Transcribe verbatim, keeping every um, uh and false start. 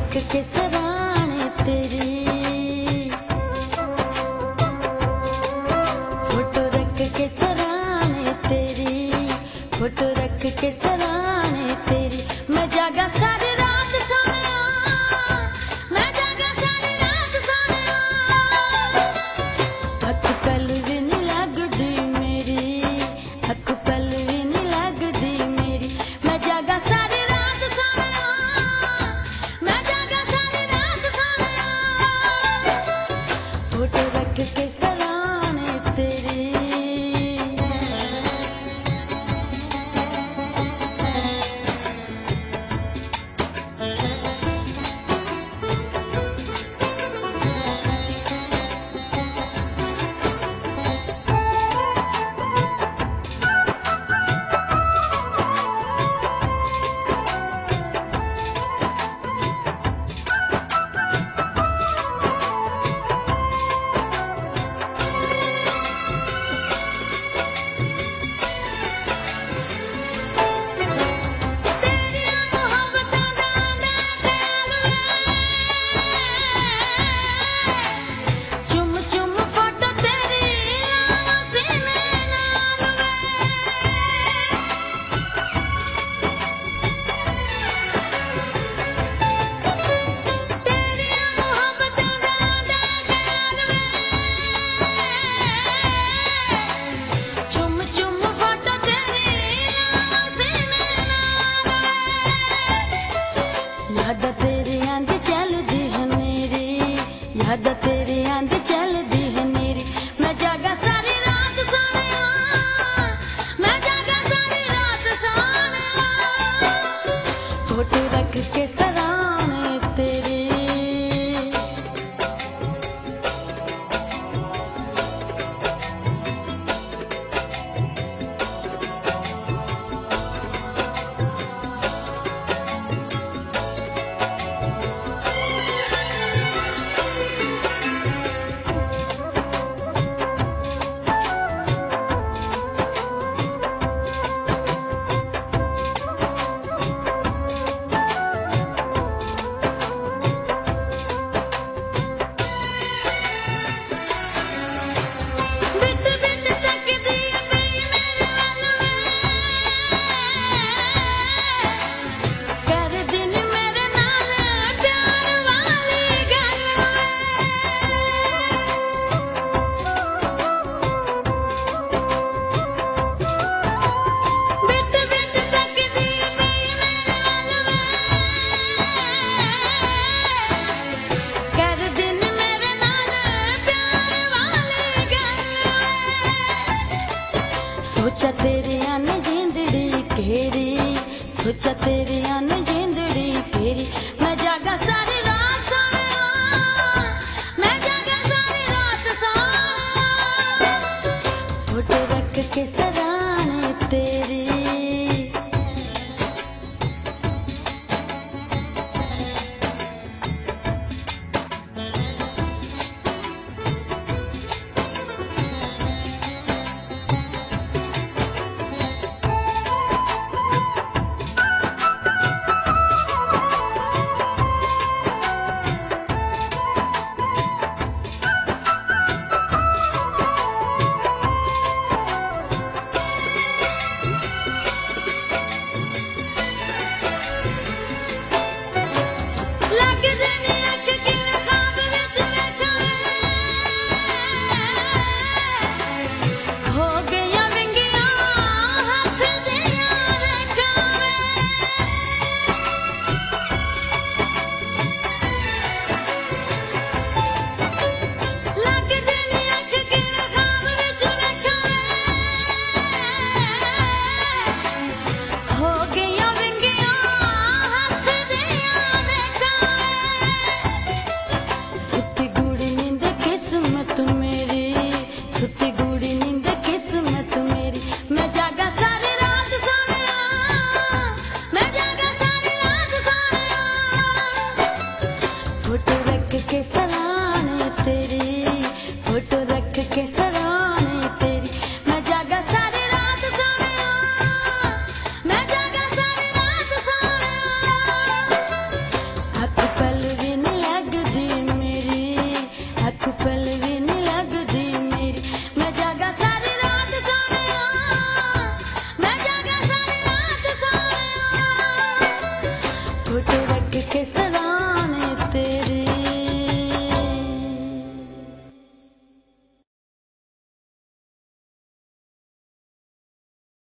रख के सराने तेरी, फोटो रख के सराने तेरी, फोटो रख के सराने तेरी। मैं जागा सारी रात सोने, मैं जागा सारी रात सोने, अख पल भी नहीं लगदी मेरी, अख पल भी नहीं लगदी मेरी। मैं जागा सारी रात सोने, मैं जागा सारी रात सोने, फोटो रख के सराने तेरी। यादा तेरे आंद चलदी है मेरी, यादा तेरे आंद चलदी है मेरी। मैं जागा सारी रात सोने, मैं जागा सारी रात सोने, फोटो रख के सराने तेरी। सोचा तेरे आने जिंदड़ी घेरी, सोचा तेरे आने जिंदड़ी घेरी।